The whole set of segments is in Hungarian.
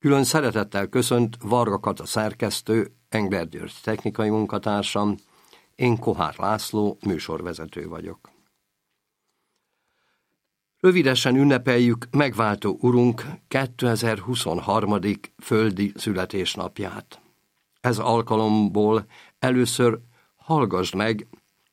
Külön szeretettel köszönt Varga Kata szerkesztő, Engler György technikai munkatársam, én Kohár László műsorvezető vagyok. Rövidesen ünnepeljük megváltó Urunk 2023. földi születésnapját. Ez alkalomból először hallgasd meg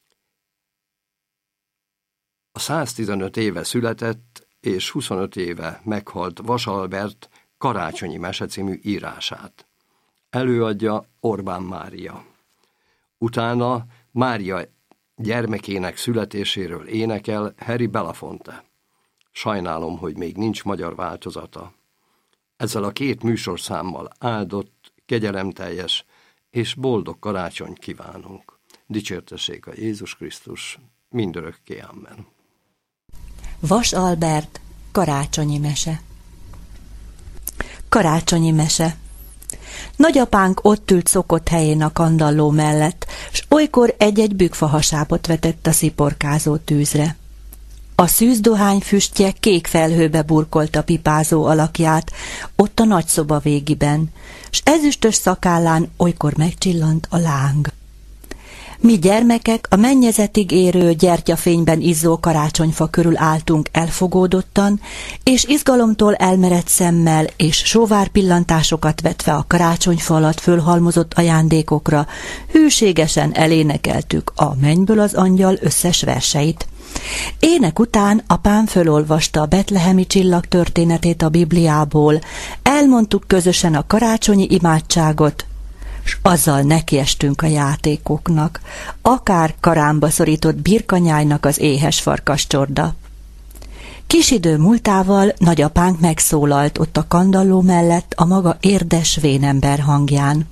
a 115 éve született és 25 éve meghalt Vas Albert Karácsonyi Mese című írását. Előadja Orbán Mária. Utána Mária gyermekének születéséről énekel Harry Belafonte. Sajnálom, hogy még nincs magyar változata. Ezzel a két műsorszámmal áldott, kegyelemteljes és boldog karácsonyt kívánunk. Dicsértessék a Jézus Krisztus, mindörökké amen. Vas Albert Karácsonyi Mese. Karácsonyi mese. Nagyapánk ott ült szokott helyén a kandalló mellett, s olykor egy-egy bükkfahasápot vetett a sziporkázó tűzre. A szűzdohány füstje kék felhőbe burkolta pipázó alakját, ott a nagyszoba végiben, s ezüstös szakállán olykor megcsillant a láng. Mi gyermekek a mennyezetig érő gyertyafényben izzó karácsonyfa körül álltunk elfogódottan, és izgalomtól elmerett szemmel és sóvár pillantásokat vetve a karácsonyfa alatt fölhalmozott ajándékokra, hűségesen elénekeltük a Mennyből az angyal összes verseit. Ének után apám fölolvasta a betlehemi csillag történetét a Bibliából, elmondtuk közösen a karácsonyi imádságot, s azzal nekiestünk a játékoknak, akár karámba szorított birkanyájnak az éhes farkascsorda. Kis idő múltával nagyapánk megszólalt ott a kandalló mellett a maga érdes vénember hangján.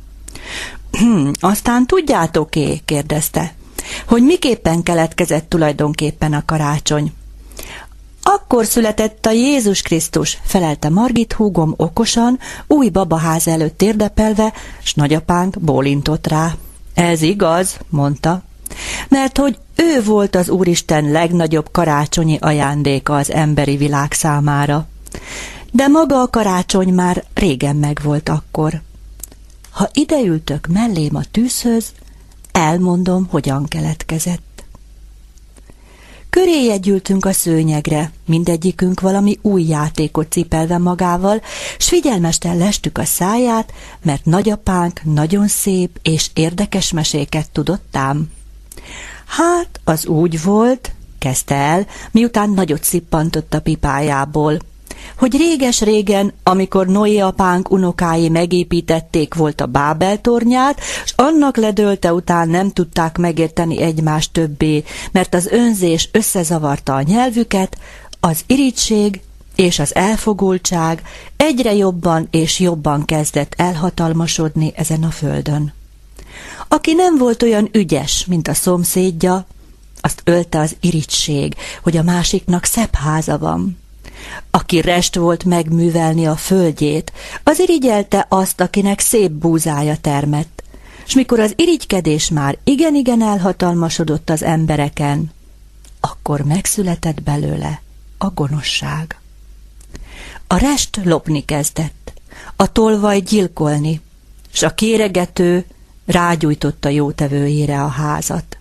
Aztán tudjátok-é, kérdezte, hogy miképpen keletkezett tulajdonképpen a karácsony? Akkor született a Jézus Krisztus, felelte Margit húgom okosan, új babaház előtt térdepelve, s nagyapánk bólintott rá. Ez igaz, mondta, mert hogy ő volt az Úristen legnagyobb karácsonyi ajándéka az emberi világ számára. De maga a karácsony már régen megvolt akkor. Ha ideültök mellém a tűzhöz, elmondom, hogyan keletkezett. Köréje gyűltünk a szőnyegre, mindegyikünk valami új játékot cipelve magával, s figyelmesten lestük a száját, mert nagyapánk nagyon szép és érdekes meséket tudott ám. Hát, az úgy volt, kezdte el, miután nagyot szippantott a pipájából, hogy réges-régen, amikor Noé apánk unokái megépítették volt a Bábel tornyát, s annak ledölte után nem tudták megérteni egymást többé, mert az önzés összezavarta a nyelvüket, az irigység és az elfogultság egyre jobban és jobban kezdett elhatalmasodni ezen a földön. Aki nem volt olyan ügyes, mint a szomszédja, azt ölte az irigység, hogy a másiknak szebb háza van. Aki rest volt megművelni a földjét, az irigyelte azt, akinek szép búzája termett, s mikor az irigykedés már igen-igen elhatalmasodott az embereken, akkor megszületett belőle a gonoszság. A rest lopni kezdett, a tolvaj gyilkolni, s a kéregető rágyújtotta jótevőjére a házat.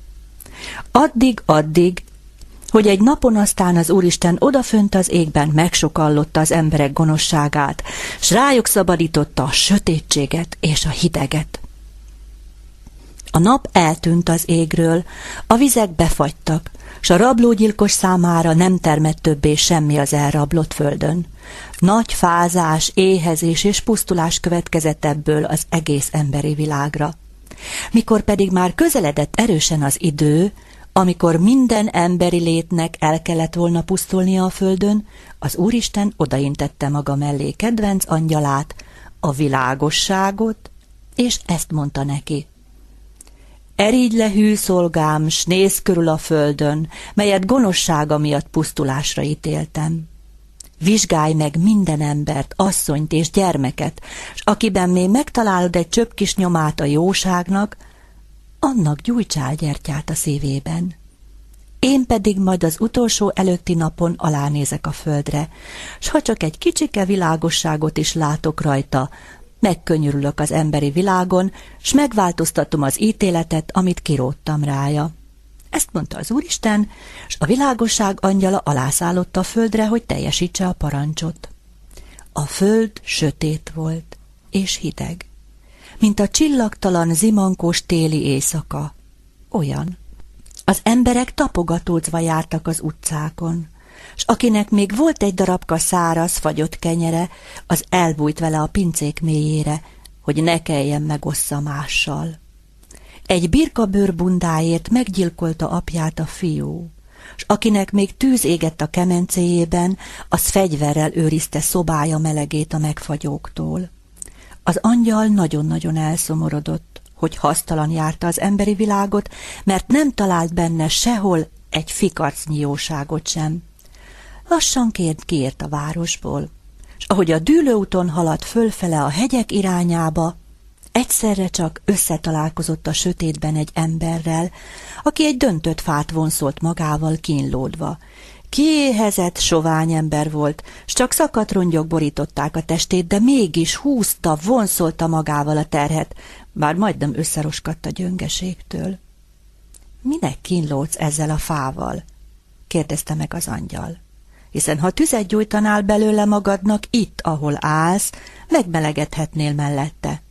Addig, hogy egy napon aztán az Úristen odafönt az égben megsokallotta az emberek gonoszságát, s rájuk szabadította a sötétséget és a hideget. A nap eltűnt az égről, a vizek befagytak, s a rablógyilkos számára nem termett többé semmi az elrablott földön. Nagy fázás, éhezés és pusztulás következett ebből az egész emberi világra. Mikor pedig már közeledett erősen az idő, amikor minden emberi létnek el kellett volna pusztulnia a földön, az Úristen odaintette maga mellé kedvenc angyalát, a világosságot, és ezt mondta neki. Erígy le, hű szolgám, s nézz körül a földön, melyet gonoszsága miatt pusztulásra ítéltem. Vizsgálj meg minden embert, asszonyt és gyermeket, s akiben még megtalálod egy csöpp kis nyomát a jóságnak, annak gyújtsál gyertyát a szívében. Én pedig majd az utolsó előtti napon alánézek a földre, s ha csak egy kicsike világosságot is látok rajta, megkönyörülök az emberi világon, s megváltoztatom az ítéletet, amit kiróttam rája. Ezt mondta az Úristen, s a világosság angyala alászállotta a földre, hogy teljesítse a parancsot. A föld sötét volt, és hideg, mint a csillagtalan, zimankós téli éjszaka. Olyan. Az emberek tapogatózva jártak az utcákon, s akinek még volt egy darabka száraz, fagyott kenyere, az elbújt vele a pincék mélyére, hogy ne kelljen megossza mással. Egy birkabőr bundáért meggyilkolta apját a fiú, s akinek még tűz égett a kemencéjében, az fegyverrel őrizte szobája melegét a megfagyóktól. Az angyal nagyon-nagyon elszomorodott, hogy hasztalan járta az emberi világot, mert nem talált benne sehol egy fikarcnyi jóságot sem. Lassan kiért a városból, s ahogy a dűlőúton haladt fölfele a hegyek irányába, egyszerre csak összetalálkozott a sötétben egy emberrel, aki egy döntött fát vonszolt magával kínlódva. Kiéhezett, sovány ember volt, s csak szakadt rongyok borították a testét, de mégis húzta, vonszolta magával a terhet, bár majdnem összeroskadt a gyöngeségtől. Minek kínlódsz ezzel a fával? Kérdezte meg az angyal. Hiszen ha tüzet gyújtanál belőle magadnak itt, ahol állsz, megmelegedhetnél mellette.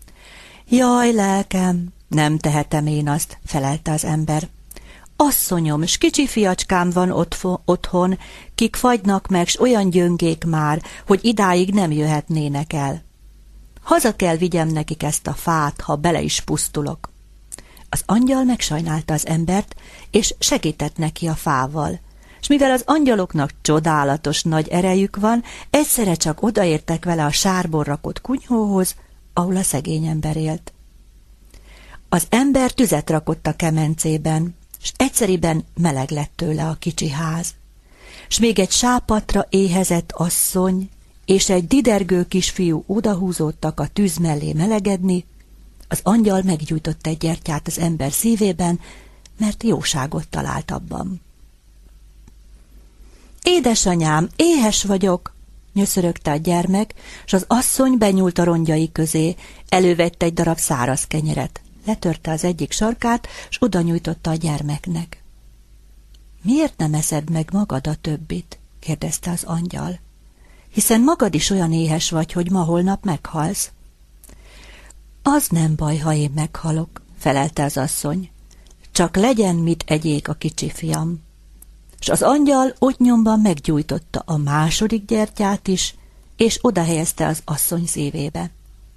Jaj, lelkem, nem tehetem én azt, felelte az ember. Asszonyom, s kicsi fiacskám van otthon, kik fagynak meg, s olyan gyöngék már, hogy idáig nem jöhetnének el. Haza kell vigyem nekik ezt a fát, ha bele is pusztulok. Az angyal megsajnálta az embert, és segített neki a fával. S mivel az angyaloknak csodálatos nagy erejük van, egyszerre csak odaértek vele a sárból rakott kunyhóhoz, ahol a szegény ember élt. Az ember tüzet rakott a kemencében, s egyszeriben meleg lett tőle a kicsi ház. S még egy sápatra éhezett asszony és egy didergő kisfiú odahúzódtak a tűz mellé melegedni, az angyal meggyújtott egy gyertyát az ember szívében, mert jóságot talált abban. Édesanyám, éhes vagyok, nyöszörögte a gyermek, s az asszony benyúlt a rongyai közé, elővette egy darab száraz kenyeret, letörte az egyik sarkát, s oda nyújtotta a gyermeknek. Miért nem eszed meg magad a többit? kérdezte az angyal. Hiszen magad is olyan éhes vagy, hogy ma-holnap meghalsz. Az nem baj, ha én meghalok, felelte az asszony. Csak legyen mit egyék a kicsi fiam. S az angyal ott nyomban meggyújtotta a második gyertyát is, és odahelyezte az asszony szívébe.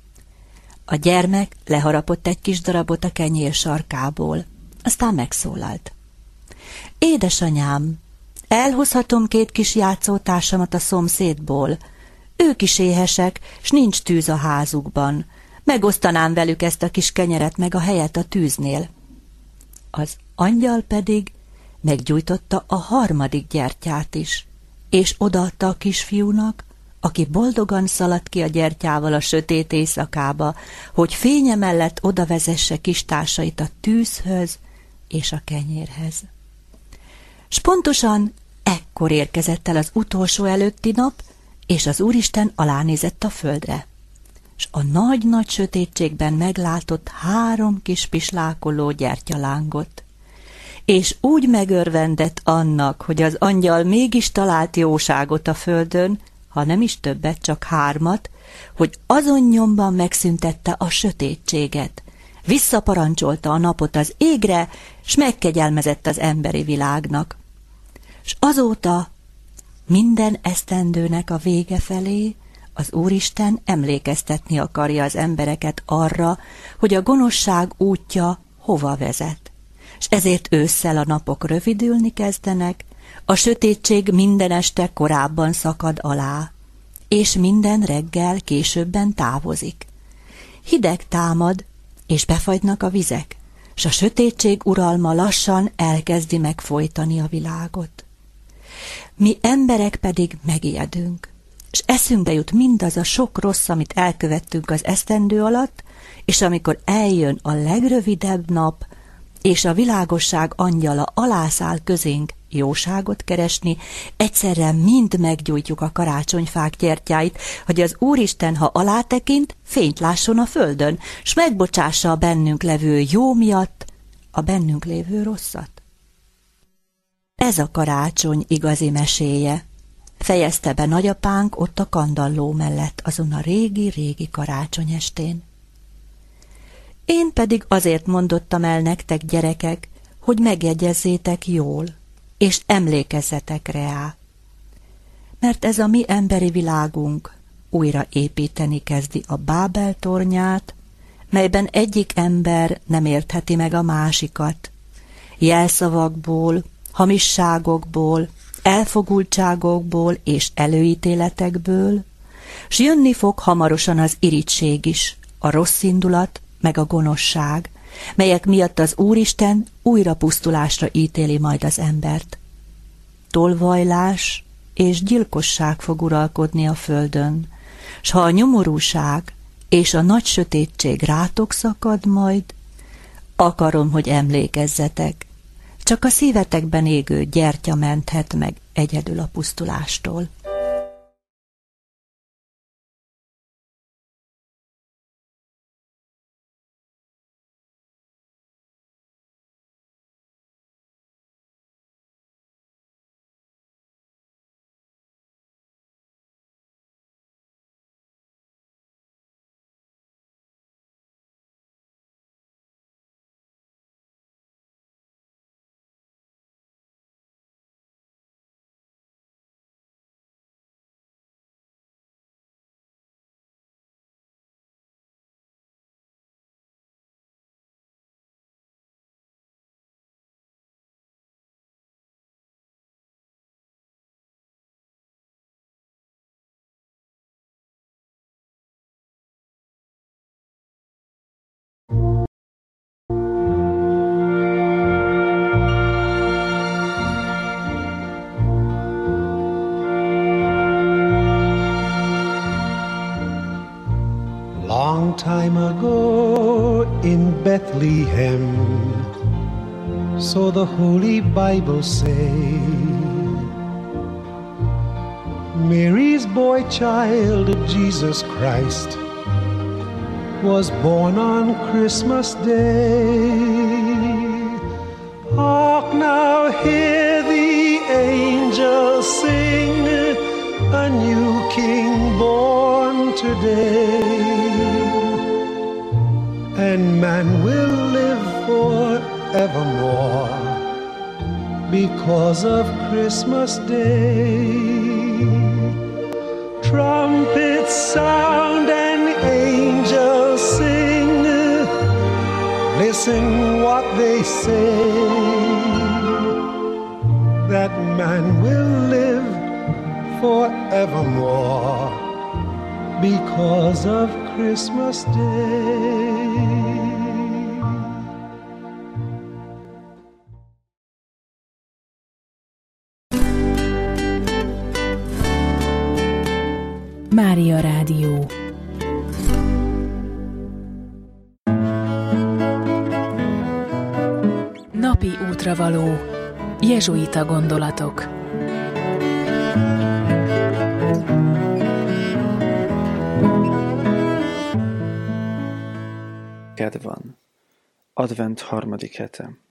A gyermek leharapott egy kis darabot a kenyér sarkából, aztán megszólalt. Édesanyám, elhozhatom 2 kis játszótársamat a szomszédból. Ők is éhesek, s nincs tűz a házukban. Megosztanám velük ezt a kis kenyeret meg a helyet a tűznél. Az angyal pedig meggyújtotta a harmadik gyertyát is, és odaadta a kisfiúnak, aki boldogan szaladt ki a gyertyával a sötét éjszakába, hogy fénye mellett odavezesse kis társait a tűzhöz és a kenyérhez. S pontosan ekkor érkezett el az utolsó előtti nap, és az Úristen alánézett a földre, s a nagy-nagy sötétségben meglátott 3 kis pislákoló gyertyalángot, és úgy megörvendett annak, hogy az angyal mégis talált jóságot a földön, ha nem is többet, csak 3, hogy azon nyomban megszüntette a sötétséget, visszaparancsolta a napot az égre, s megkegyelmezett az emberi világnak. S azóta minden esztendőnek a vége felé az Úristen emlékeztetni akarja az embereket arra, hogy a gonoszság útja hova vezet. S ezért ősszel a napok rövidülni kezdenek, a sötétség minden este korábban szakad alá, és minden reggel későbben távozik. Hideg támad, és befagynak a vizek, s a sötétség uralma lassan elkezdi megfojtani a világot. Mi emberek pedig megijedünk, és eszünkbe jut mindaz a sok rossz, amit elkövettünk az esztendő alatt, és amikor eljön a legrövidebb nap, és a világosság angyala alászáll közénk jóságot keresni, egyszerre mind meggyújtjuk a karácsonyfák gyertyáit, hogy az Úristen, ha alátekint, fényt lásson a földön, s megbocsássa a bennünk levő jó miatt a bennünk lévő rosszat. Ez a karácsony igazi meséje, fejezte be nagyapánk ott a kandalló mellett azon a régi-régi karácsonyestén. Én pedig azért mondottam el nektek, gyerekek, hogy megjegyezzétek jól, és emlékezzetek rá. Mert ez a mi emberi világunk újra építeni kezdi a Bábel tornyát, melyben egyik ember nem értheti meg a másikat. Jelszavakból, hamisságokból, elfogultságokból és előítéletekből, s jönni fog hamarosan az irigység is, a rossz indulat, meg a gonoszság, melyek miatt az Úristen újra pusztulásra ítéli majd az embert. Tolvajlás és gyilkosság fog uralkodni a földön, s ha a nyomorúság és a nagy sötétség rátok szakad majd, akarom, hogy emlékezzetek, csak a szívetekben égő gyertya menthet meg egyedül a pusztulástól. Long time ago in Bethlehem, so the Holy Bible say, Mary's boy child, Jesus Christ, was born on Christmas Day. Hark now, hear the angels sing, a new King born today. And man will live forevermore because of Christmas Day. Trumpets sound and angels sing, listen what they say, that man will live forevermore because of Christmas Day. Mária Rádió. Napi útravaló. Jezsuita gondolatok. Kedd van. Advent harmadik hete.